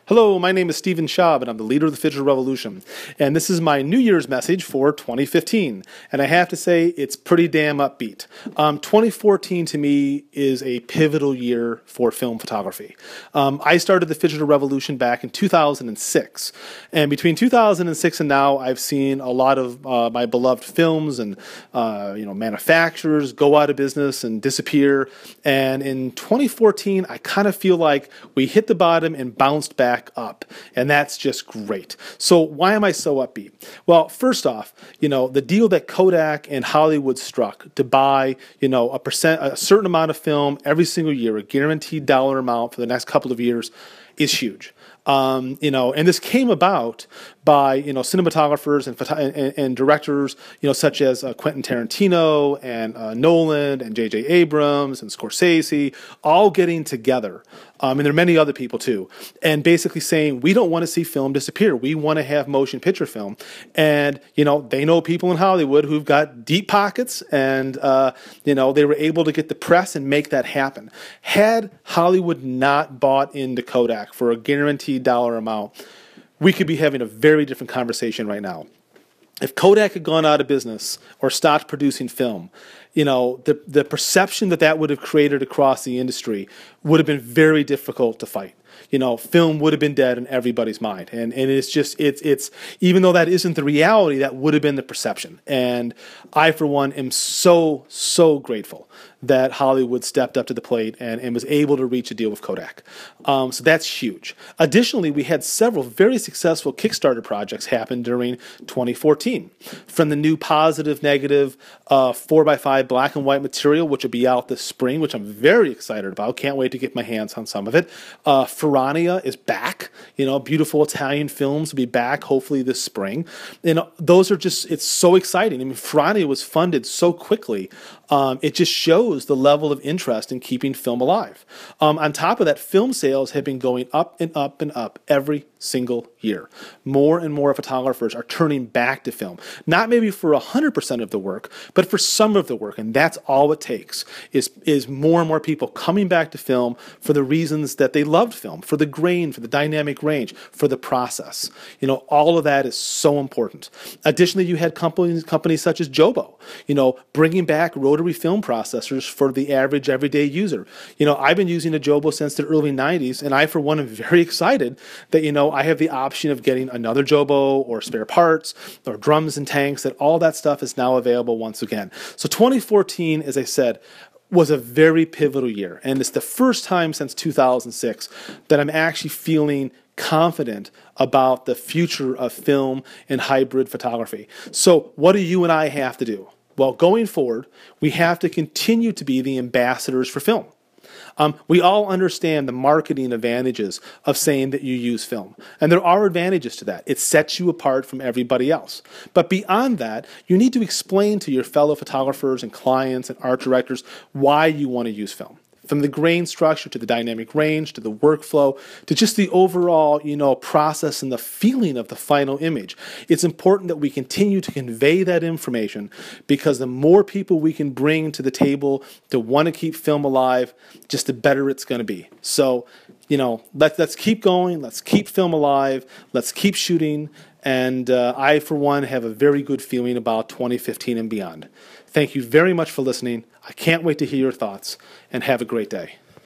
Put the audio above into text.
Hello, my name is Stephen Schaub, and I'm the leader of the Digital Revolution. And this is my New Year's message for 2015. And I have to say, it's pretty damn upbeat. 2014 to me is a pivotal year for film photography. I started the Digital Revolution back in 2006. And between 2006 and now, I've seen a lot of my beloved films and manufacturers go out of business and disappear. And in 2014, I kind of feel like we hit the bottom and bounced back up, and that's just great. So why am I so upbeat? Well, first off, the deal that Kodak and Hollywood struck to buy, a certain amount of film every single year, a guaranteed dollar amount for the next couple of years, is huge. And this came about by cinematographers and directors such as Quentin Tarantino and Nolan and J.J. Abrams and Scorsese, all getting together, and there are many other people too, and basically saying we don't want to see film disappear. We want to have motion picture film, and they know people in Hollywood who've got deep pockets, and they were able to get the press and make that happen. Had Hollywood not bought into Kodak for a guaranteed dollar amount, we could be having a very different conversation right now. If Kodak had gone out of business or stopped producing film, the perception that would have created across the industry would have been very difficult to fight. Film would have been dead in everybody's mind. And it's even though that isn't the reality, that would have been the perception. And I, for one, am so grateful that Hollywood stepped up to the plate and was able to reach a deal with Kodak. So that's huge. Additionally, we had several very successful Kickstarter projects happen during 2014. From the new positive, negative 4x5 black and white material, which will be out this spring, which I'm very excited about. Can't wait to get my hands on some of it. Ferrania is back. Beautiful Italian films will be back hopefully this spring. Those are it's so exciting. I mean, Ferrania was funded so quickly. It just shows the level of interest in keeping film alive. On top of that, film sales have been going up and up and up every single year. More and more photographers are turning back to film. Not maybe for 100% of the work, but for some of the work. And that's all it takes is more and more people coming back to film for the reasons that they loved film, for the grain, for the dynamic range, for the process. All of that is so important. Additionally, you had companies such as Jobo, bringing back rotary film processors for the average everyday user. I've been using a Jobo since the early 90s, and I, for one, am very excited that, I have the option of getting another Jobo or spare parts or drums and tanks, that all that stuff is now available once again. So 2014, as I said, was a very pivotal year, and it's the first time since 2006 that I'm actually feeling confident about the future of film and hybrid photography. So what do you and I have to do? Well, going forward, we have to continue to be the ambassadors for film. We all understand the marketing advantages of saying that you use film. And there are advantages to that. It sets you apart from everybody else. But beyond that, you need to explain to your fellow photographers and clients and art directors why you want to use film. From the grain structure to the dynamic range to the workflow to just the overall, process and the feeling of the final image. It's important that we continue to convey that information, because the more people we can bring to the table to want to keep film alive, just the better it's going to be. So, let's keep going. Let's keep film alive. Let's keep shooting. And I, for one, have a very good feeling about 2015 and beyond. Thank you very much for listening. I can't wait to hear your thoughts, and have a great day.